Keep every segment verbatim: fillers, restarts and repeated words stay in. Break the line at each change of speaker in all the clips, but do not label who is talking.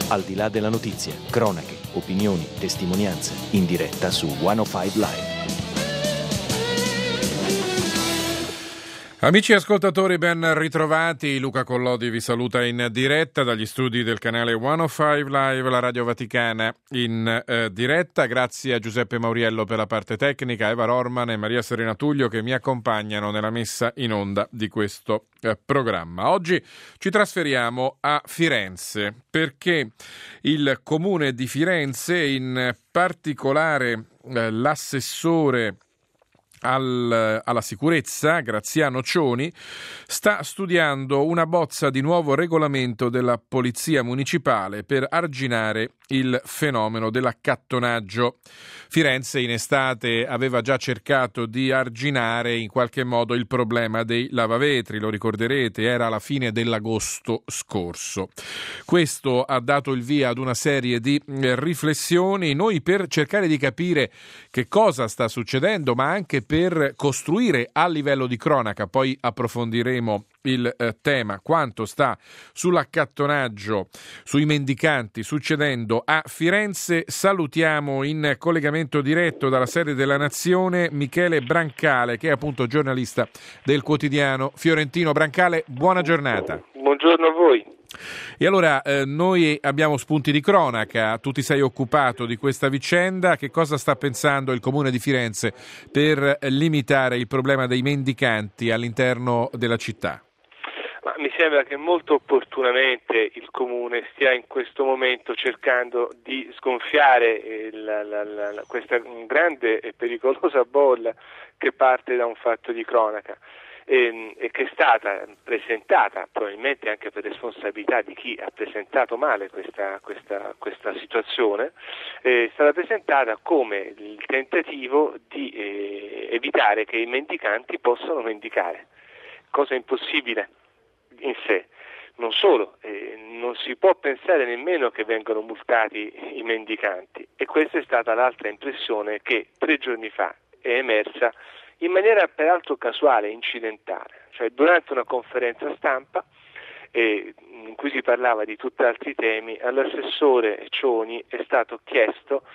Al di là della notizia, cronache, opinioni, testimonianze, in diretta su centocinque Live.
Amici ascoltatori, ben ritrovati. Luca Collodi vi saluta in diretta dagli studi del canale centocinque Live, la Radio Vaticana in eh, diretta. Grazie a Giuseppe Mauriello per la parte tecnica, Eva Rorman e Maria Serena Tullio che mi accompagnano nella messa in onda di questo eh, programma. Oggi ci trasferiamo a Firenze perché il Comune di Firenze, in particolare eh, l'assessore Al, alla sicurezza, Graziano Cioni, sta studiando una bozza di nuovo regolamento della Polizia Municipale per arginare il fenomeno dell'accattonaggio. Firenze in estate aveva già cercato di arginare in qualche modo il problema dei lavavetri, lo ricorderete, era alla fine dell'agosto scorso. Questo ha dato il via ad una serie di riflessioni, noi per cercare di capire che cosa sta succedendo, ma anche per per costruire a livello di cronaca, poi approfondiremo il eh, tema, quanto sta sull'accattonaggio, sui mendicanti succedendo a Firenze. Salutiamo in collegamento diretto dalla sede della Nazione Michele Brancale, che è appunto giornalista del quotidiano fiorentino. Brancale, buona giornata.
Buongiorno a voi.
E allora eh, noi abbiamo spunti di cronaca, tu ti sei occupato di questa vicenda, che cosa sta pensando il Comune di Firenze per limitare il problema dei mendicanti all'interno della città?
Ma mi sembra che molto opportunamente il Comune stia in questo momento cercando di sgonfiare la, la, la, la, questa grande e pericolosa bolla che parte da un fatto di cronaca. E, e che è stata presentata probabilmente anche per responsabilità di chi ha presentato male questa, questa, questa situazione, è stata presentata come il tentativo di eh, evitare che i mendicanti possano mendicare, cosa impossibile in sé. Non solo, eh, non si può pensare nemmeno che vengano multati i mendicanti, e questa è stata l'altra impressione che tre giorni fa è emersa in maniera peraltro casuale, incidentale, cioè durante una conferenza stampa eh, in cui si parlava di tutt'altri temi, all'assessore Cioni è stato chiesto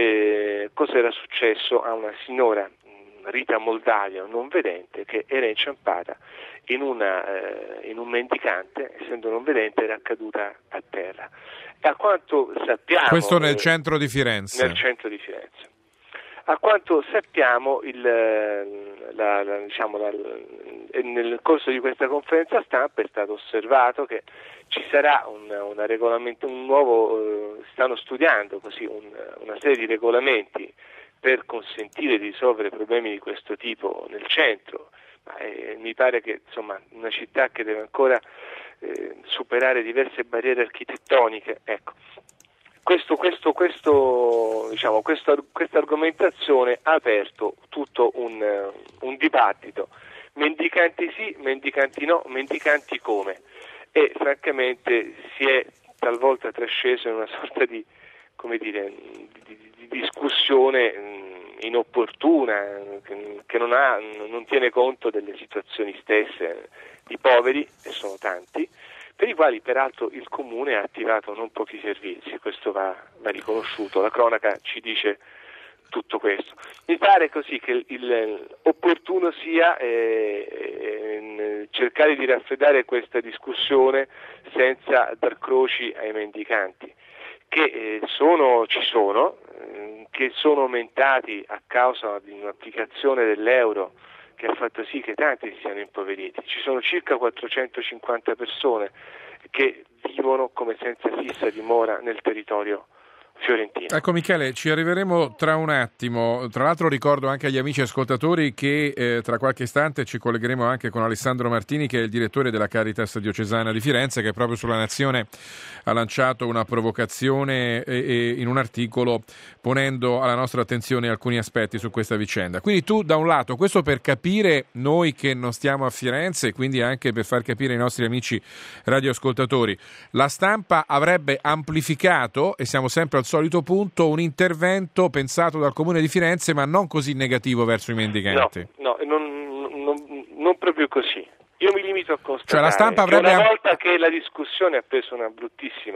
eh, cosa era successo a una signora, Rita Moldavia, non vedente, che era inciampata in, una, eh, in un mendicante, essendo non vedente era caduta a terra. E a quanto sappiamo...
Questo nel
eh,
centro di Firenze.
Nel centro di Firenze. A quanto sappiamo, il, la, la, diciamo, la, nel corso di questa conferenza stampa è stato osservato che ci sarà un, una regolamento, un nuovo, eh, stanno studiando così un, una serie di regolamenti per consentire di risolvere problemi di questo tipo nel centro. Ma, eh, mi pare che insomma una città che deve ancora eh, superare diverse barriere architettoniche, ecco. Questo, questo, questo, diciamo, questa, questa argomentazione ha aperto tutto un, un dibattito. Mendicanti sì, mendicanti no, mendicanti come? E francamente si è talvolta trasceso in una sorta di, come dire, di, di discussione inopportuna, che non, ha, non tiene conto delle situazioni stesse di poveri, e sono tanti, per i quali peraltro il Comune ha attivato non pochi servizi, questo va, va riconosciuto, la cronaca ci dice tutto questo. Mi pare così che il, il opportuno sia eh, eh, cercare di raffreddare questa discussione senza dar croci ai mendicanti, che eh, sono, ci sono, eh, che sono aumentati a causa di un'applicazione dell'euro che ha fatto sì che tanti si siano impoveriti. Ci sono circa quattrocentocinquanta persone che vivono come senza fissa dimora nel territorio fiorentino.
Ecco Michele, ci arriveremo tra un attimo. Tra l'altro ricordo anche agli amici ascoltatori che eh, tra qualche istante ci collegheremo anche con Alessandro Martini, che è il direttore della Caritas Diocesana di Firenze, che proprio sulla Nazione ha lanciato una provocazione e, e in un articolo ponendo alla nostra attenzione alcuni aspetti su questa vicenda. Quindi tu da un lato, questo per capire noi che non stiamo a Firenze, quindi anche per far capire ai nostri amici radioascoltatori, la stampa avrebbe amplificato, e siamo sempre al solito punto, un intervento pensato dal Comune di Firenze ma non così negativo verso i mendicanti.
No, no non, non, non proprio così. Io mi limito a constatare
cioè la stampa
che
avrebbe...
una volta che la discussione ha preso una bruttissima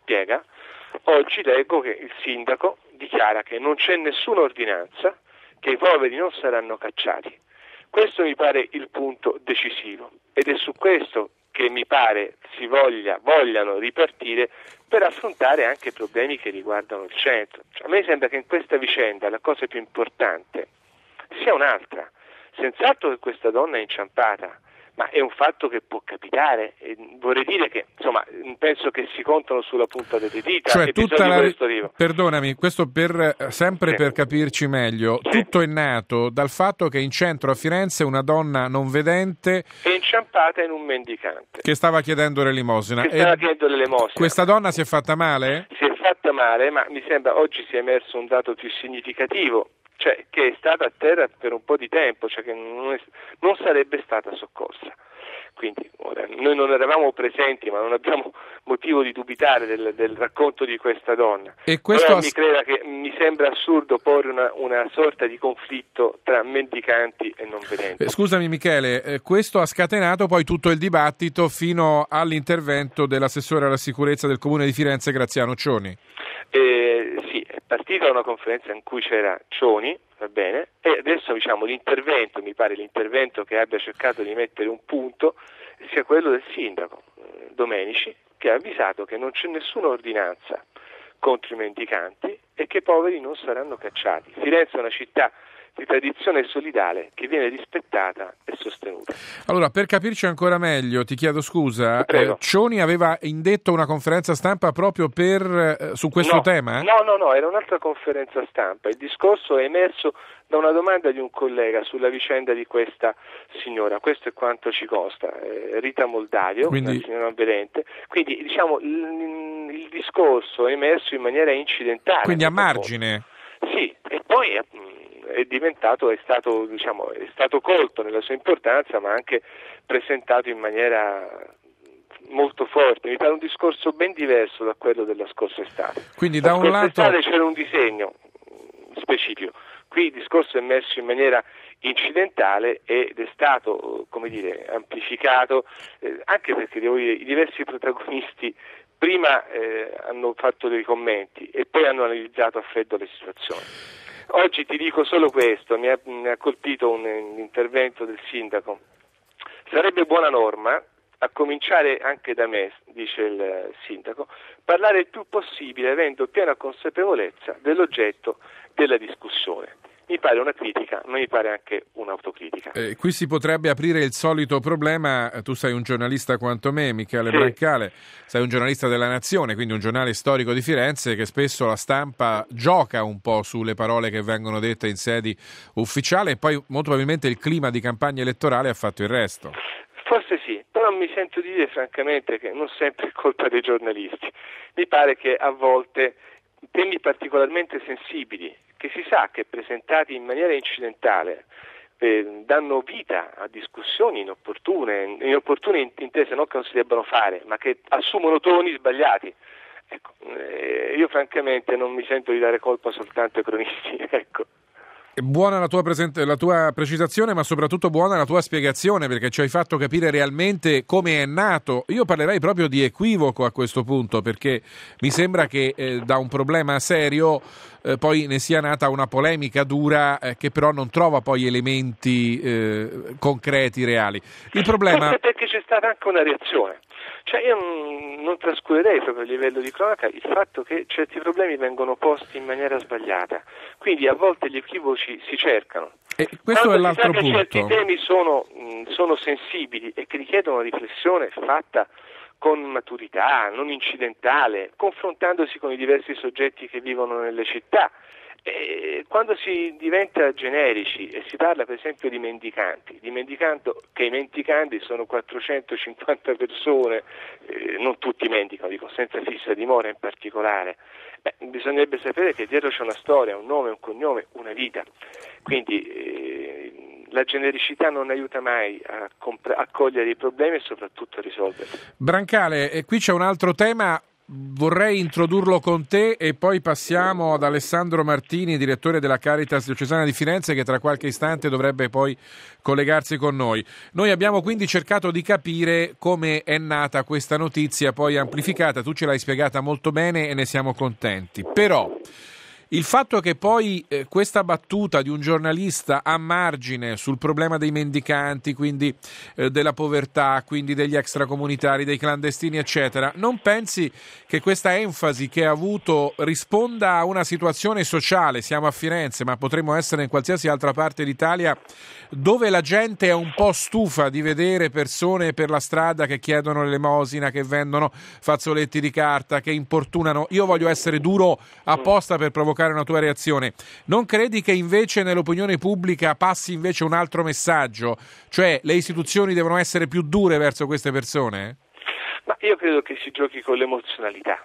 spiega, oggi leggo che il sindaco dichiara che non c'è nessuna ordinanza, che i poveri non saranno cacciati. Questo mi pare il punto decisivo ed è su questo che mi pare si voglia, vogliano ripartire per affrontare anche problemi che riguardano il centro. Cioè, a me sembra che in questa vicenda la cosa più importante sia un'altra. Senz'altro che questa donna è inciampata, ma è un fatto che può capitare. E vorrei dire che, insomma, penso che si contano sulla punta delle dita.
Cioè, tutta la...
questo arrivo.
Perdonami, questo per sempre
sì.
per capirci meglio.
Sì.
Tutto è nato dal fatto che in centro a Firenze una donna non vedente
è inciampata in un mendicante
che stava chiedendo l'elemosina.
Che stava
e
chiedendo l'elemosina.
Questa donna si è fatta male?
Si è fatta male, ma mi sembra oggi sia emerso un dato più significativo. Cioè che è stata a terra per un po' di tempo, cioè che non, è, non sarebbe stata soccorsa. Quindi ora, noi non eravamo presenti, ma non abbiamo motivo di dubitare del, del racconto di questa donna.
E questo
Però
ass-
mi creda che mi sembra assurdo porre una, una sorta di conflitto tra mendicanti e non vedenti.
Eh, scusami Michele, eh, questo ha scatenato poi tutto il dibattito fino all'intervento dell'assessore alla sicurezza del Comune di Firenze, Graziano Cioni.
Eh, sì, è partita una conferenza in cui c'era Cioni, va bene, e adesso diciamo l'intervento, mi pare l'intervento che abbia cercato di mettere un punto sia quello del sindaco eh, Domenici, che ha avvisato che non c'è nessuna ordinanza contro i mendicanti e che i poveri non saranno cacciati. Firenze è una città di tradizione solidale che viene rispettata e sostenuta.
Allora, per capirci ancora meglio, ti chiedo scusa,
eh,
Cioni aveva indetto una conferenza stampa proprio per eh, su questo
no,
tema?
No, no, no, era un'altra conferenza stampa. Il discorso è emerso da una domanda di un collega sulla vicenda di questa signora. Questo è quanto ci costa. Eh, Rita Moldario,
Quindi...
una signora avvedente. Quindi, diciamo, il, il discorso è emerso in maniera incidentale.
Quindi a margine?
Sì, e poi è, è diventato, è stato, diciamo, è stato colto nella sua importanza, ma anche presentato in maniera molto forte. Mi pare un discorso ben diverso da quello della scorsa estate.
Quindi
la
da un lato
estate c'era un disegno specifico, qui il discorso è messo in maniera incidentale ed è stato, come dire, amplificato eh, anche perché devo dire, i diversi protagonisti prima eh, hanno fatto dei commenti e poi hanno analizzato a freddo le situazioni. Oggi ti dico solo questo, mi ha, mi ha colpito un, un intervento del sindaco. Sarebbe buona norma, a cominciare anche da me, dice il sindaco, parlare il più possibile avendo piena consapevolezza dell'oggetto della discussione. Mi pare una critica, ma mi pare anche un'autocritica.
Eh, qui si potrebbe aprire il solito problema, tu sei un giornalista quanto me, Michele
sì.
Brancale, sei un giornalista della Nazione, quindi un giornale storico di Firenze che spesso la stampa gioca un po' sulle parole che vengono dette in sedi ufficiali e poi molto probabilmente il clima di campagna elettorale ha fatto il resto.
Forse sì, però mi sento di dire francamente che non sempre è colpa dei giornalisti. Mi pare che a volte temi particolarmente sensibili, che si sa che presentati in maniera incidentale eh, danno vita a discussioni inopportune, inopportune intese non che non si debbano fare, ma che assumono toni sbagliati. Ecco, eh, io francamente non mi sento di dare colpa soltanto ai cronisti, ecco.
Buona la tua, present- la tua precisazione, ma soprattutto buona la tua spiegazione, perché ci hai fatto capire realmente come è nato. Io parlerei proprio di equivoco a questo punto, perché mi sembra che eh, da un problema serio eh, poi ne sia nata una polemica dura eh, che però non trova poi elementi eh, concreti, reali. Il problema...
Forse perché c'è stata anche una reazione. Cioè io non, non trascurerei proprio a livello di cronaca il fatto che certi problemi vengono posti in maniera sbagliata, quindi a volte gli equivoci si cercano.
E questo
Quando
è l'altro
si sa che
punto.
certi temi sono, mh, sono sensibili e che richiedono una riflessione fatta con maturità, non incidentale, confrontandosi con i diversi soggetti che vivono nelle città. E quando si diventa generici e si parla per esempio di mendicanti, dimenticando che i mendicanti sono quattrocentocinquanta persone, eh, non tutti mendicano, dico senza fissa dimora in particolare, beh, bisognerebbe sapere che dietro c'è una storia, un nome, un cognome, una vita, quindi eh, la genericità non aiuta mai a, comp- a cogliere i problemi e soprattutto a risolverli.
Brancale, e qui c'è un altro tema vorrei introdurlo con te e poi passiamo ad Alessandro Martini, direttore della Caritas Diocesana di Firenze, che tra qualche istante dovrebbe poi collegarsi con noi. Noi abbiamo quindi cercato di capire come è nata questa notizia, poi amplificata. Tu ce l'hai spiegata molto bene e ne siamo contenti. Però il fatto che poi eh, questa battuta di un giornalista a margine sul problema dei mendicanti, quindi eh, della povertà, quindi degli extracomunitari, dei clandestini, eccetera, non pensi che questa enfasi che ha avuto risponda a una situazione sociale? Siamo a Firenze, ma potremmo essere in qualsiasi altra parte d'Italia, dove la gente è un po' stufa di vedere persone per la strada che chiedono l'elemosina, che vendono fazzoletti di carta, che importunano. Io voglio essere duro apposta per provocare una tua reazione. Non credi che invece nell'opinione pubblica passi invece un altro messaggio? Cioè le istituzioni devono essere più dure verso queste persone?
Ma io credo che si giochi con l'emozionalità.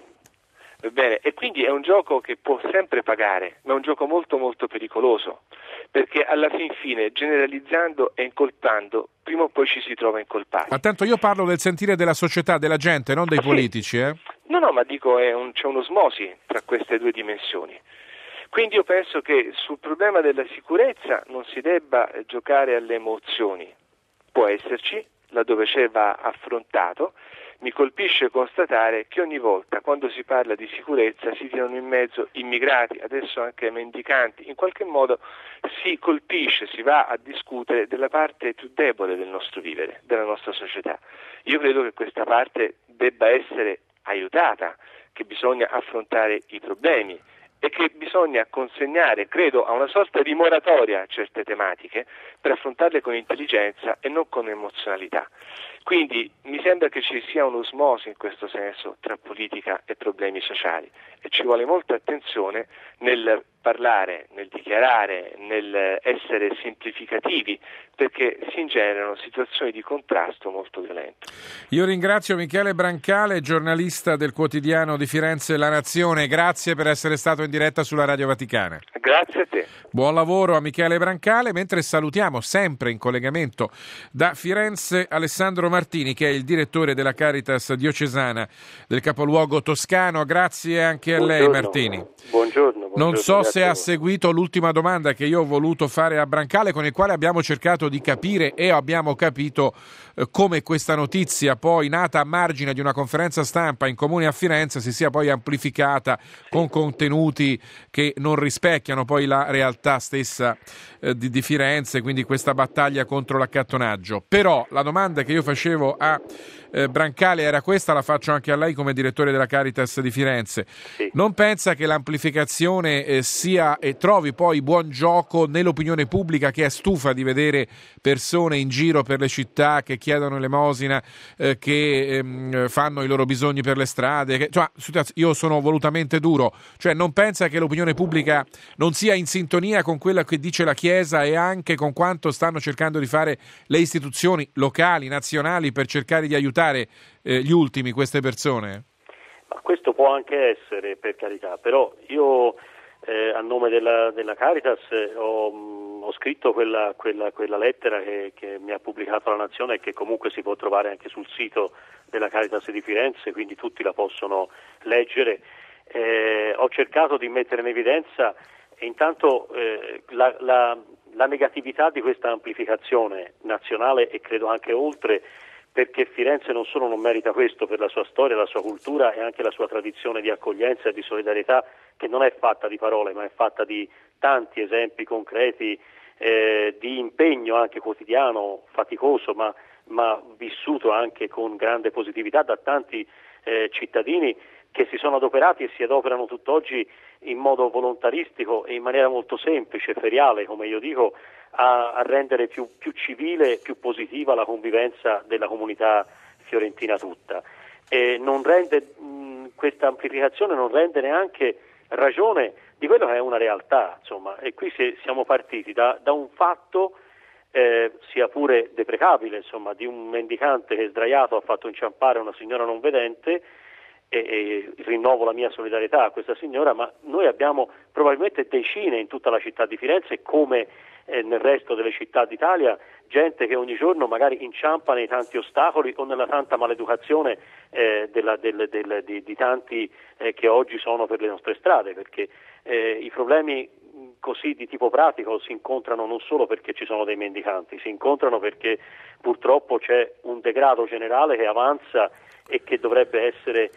Va bene? E quindi è un gioco che può sempre pagare, ma è un gioco molto molto pericoloso, perché alla fin fine, generalizzando e incolpando, prima o poi ci si trova incolpati.
Attento, io parlo del sentire della società, della gente, non dei
ah,
politici.
Sì.
Eh?
No, no, ma dico è un, c'è un'osmosi tra queste due dimensioni. Quindi io penso che sul problema della sicurezza non si debba giocare alle emozioni. Può esserci, laddove c'è va affrontato. Mi colpisce constatare che ogni volta quando si parla di sicurezza si tirano in mezzo immigrati, adesso anche mendicanti, in qualche modo si colpisce, si va a discutere della parte più debole del nostro vivere, della nostra società. Io credo che questa parte debba essere aiutata, che bisogna affrontare i problemi e che bisogna consegnare, credo, a una sorta di moratoria a certe tematiche per affrontarle con intelligenza e non con emozionalità. Quindi mi sembra che ci sia un'osmosi in questo senso tra politica e problemi sociali e ci vuole molta attenzione nel parlare, nel dichiarare, nel essere semplificativi, perché si ingenerano situazioni di contrasto molto violento.
Io ringrazio Michele Brancale, giornalista del quotidiano di Firenze La Nazione. Grazie per essere stato in diretta sulla Radio Vaticana.
Grazie a te.
Buon lavoro a Michele Brancale, mentre salutiamo sempre in collegamento da Firenze Alessandro Martini, che è il direttore della Caritas Diocesana del capoluogo toscano. Grazie anche a
buongiorno.
lei, Martini.
Buongiorno. buongiorno
non so se ha
a
seguito l'ultima domanda che io ho voluto fare a Brancale, con il quale abbiamo cercato di capire e abbiamo capito eh, come questa notizia, poi nata a margine di una conferenza stampa in comune a Firenze, si sia poi amplificata con contenuti che non rispecchiano poi la realtà stessa eh, di, di Firenze, quindi questa battaglia contro l'accattonaggio. Però la domanda che io facevo a eh, Brancale era questa, la faccio anche a lei come direttore della Caritas di Firenze.
Sì.
Non pensa che l'amplificazione eh, sia e trovi poi buon gioco nell'opinione pubblica, che è stufa di vedere persone in giro per le città che chiedono elemosina, eh, che ehm, fanno i loro bisogni per le strade? Che, cioè, io sono volutamente duro, cioè non pensa che l'opinione pubblica non sia in sintonia con quello che dice la Chiesa e anche con quanto stanno cercando di fare le istituzioni locali, nazionali, per cercare di aiutare eh, gli ultimi, queste persone?
Ma questo può anche essere, per carità, però io eh, a nome della, della Caritas eh, ho, mh, ho scritto quella, quella, quella lettera che, che mi ha pubblicato la Nazione e che comunque si può trovare anche sul sito della Caritas di Firenze, quindi tutti la possono leggere. Eh, ho cercato di mettere in evidenza intanto eh, la, la, la negatività di questa amplificazione nazionale e credo anche oltre, perché Firenze non solo non merita questo per la sua storia, la sua cultura e anche la sua tradizione di accoglienza e di solidarietà, che non è fatta di parole ma è fatta di tanti esempi concreti eh, di impegno anche quotidiano, faticoso ma, ma vissuto anche con grande positività da tanti eh, cittadini che si sono adoperati e si adoperano tutt'oggi in modo volontaristico e in maniera molto semplice, feriale, come io dico, a, a rendere più, più civile, più positiva la convivenza della comunità fiorentina tutta. E non rende, mh, questa amplificazione non rende neanche ragione di quello che è una realtà, insomma, e qui si, siamo partiti da, da un fatto eh, sia pure deprecabile, insomma, di un mendicante che sdraiato ha fatto inciampare una signora non vedente. E, e rinnovo la mia solidarietà a questa signora, ma noi abbiamo probabilmente decine in tutta la città di Firenze come eh, nel resto delle città d'Italia, gente che ogni giorno magari inciampa nei tanti ostacoli o nella tanta maleducazione eh, della, del, del, di, di tanti eh, che oggi sono per le nostre strade, perché eh, i problemi così di tipo pratico si incontrano non solo perché ci sono dei mendicanti, si incontrano perché purtroppo c'è un degrado generale che avanza e che dovrebbe essere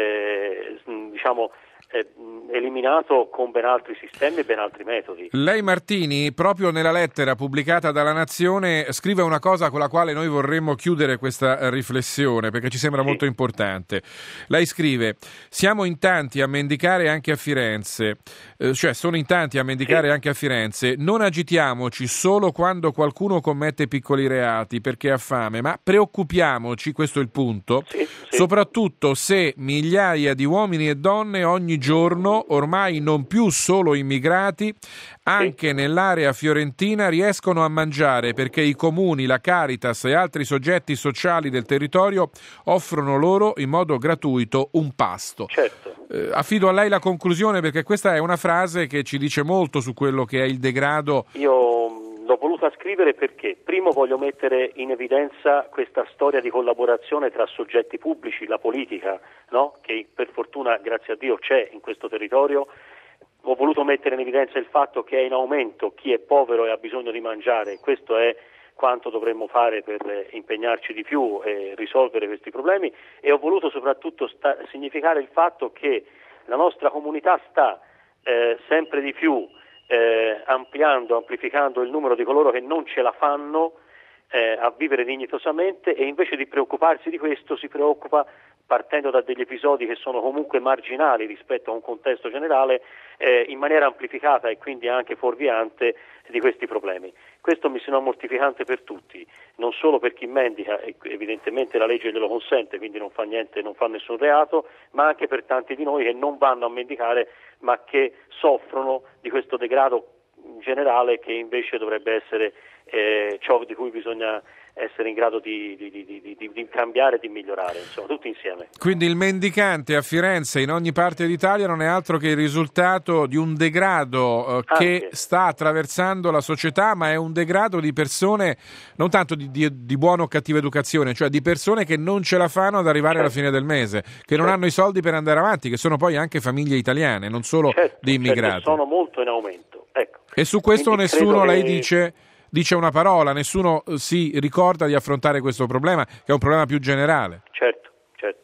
eh, diciamo eh, eliminato con ben altri sistemi e ben altri metodi.
Lei, Martini, proprio nella lettera pubblicata dalla Nazione scrive una cosa con la quale noi vorremmo chiudere questa riflessione, perché ci sembra sì. molto importante. Lei scrive: siamo in tanti a mendicare anche a Firenze, eh, cioè sono in tanti a mendicare sì. anche a Firenze, non agitiamoci solo quando qualcuno commette piccoli reati perché ha fame, ma preoccupiamoci, questo è il punto, sì, sì. soprattutto se migliaia di uomini e donne ogni giorno, ormai non più solo immigrati, anche sì. nell'area fiorentina riescono a mangiare perché i comuni, la Caritas e altri soggetti sociali del territorio offrono loro in modo gratuito un pasto.
Certo.
Eh, affido a lei la conclusione, perché questa è una frase che ci dice molto su quello che è il degrado.
Io l'ho voluta scrivere perché primo voglio mettere in evidenza questa storia di collaborazione tra soggetti pubblici, la politica, no? Che per fortuna, grazie a Dio, c'è in questo territorio. Ho voluto mettere in evidenza il fatto che è in aumento chi è povero e ha bisogno di mangiare. Questo è quanto dovremmo fare per impegnarci di più e risolvere questi problemi, e ho voluto soprattutto sta- significare il fatto che la nostra comunità sta eh, sempre di più eh, ampliando, amplificando il numero di coloro che non ce la fanno eh, a vivere dignitosamente, e invece di preoccuparsi di questo si preoccupa partendo da degli episodi che sono comunque marginali rispetto a un contesto generale, eh, in maniera amplificata e quindi anche fuorviante di questi problemi. Questo mi sembra mortificante per tutti, non solo per chi mendica, evidentemente la legge glielo consente, quindi non fa niente, non fa nessun reato, ma anche per tanti di noi che non vanno a mendicare, ma che soffrono di questo degrado generale che invece dovrebbe essere eh, ciò di cui bisogna essere in grado di, di, di, di, di, di cambiare e di migliorare, insomma, tutti insieme.
Quindi il mendicante a Firenze, in ogni parte d'Italia, non è altro che il risultato di un degrado eh, che sta attraversando la società, ma è un degrado di persone, non tanto di, di, di buona o cattiva educazione, cioè di persone che non ce la fanno ad arrivare certo. alla fine del mese, che certo. non hanno i soldi per andare avanti, che sono poi anche famiglie italiane, non solo
certo,
di immigrati.
Certo, sono molto in aumento. Ecco.
E su questo
Quindi
nessuno, lei
che...
dice... dice una parola, nessuno si ricorda di affrontare questo problema, che è un problema più generale.
Certo, certo.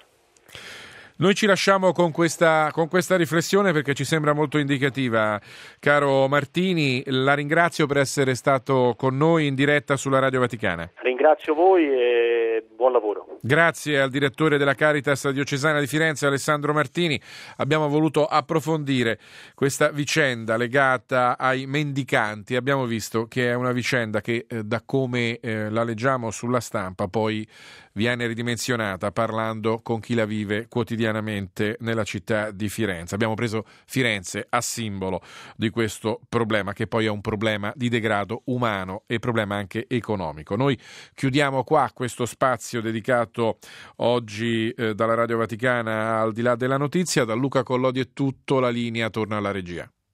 Noi ci lasciamo con questa, con questa riflessione, perché ci sembra molto indicativa. Caro Martini, la ringrazio per essere stato con noi in diretta sulla Radio Vaticana.
Ringrazio voi e buon lavoro.
Grazie al direttore della Caritas diocesana di Firenze, Alessandro Martini. Abbiamo voluto approfondire questa vicenda legata ai mendicanti. Abbiamo visto che è una vicenda che, eh, da come eh, la leggiamo sulla stampa, poi viene ridimensionata parlando con chi la vive quotidianamente nella città di Firenze. Abbiamo preso Firenze a simbolo di questo problema, che poi è un problema di degrado umano e problema anche economico. Noi chiudiamo qua questo spazio dedicato oggi eh, dalla Radio Vaticana Al di là della notizia. Da Luca Collodi è tutto, la linea torna alla regia.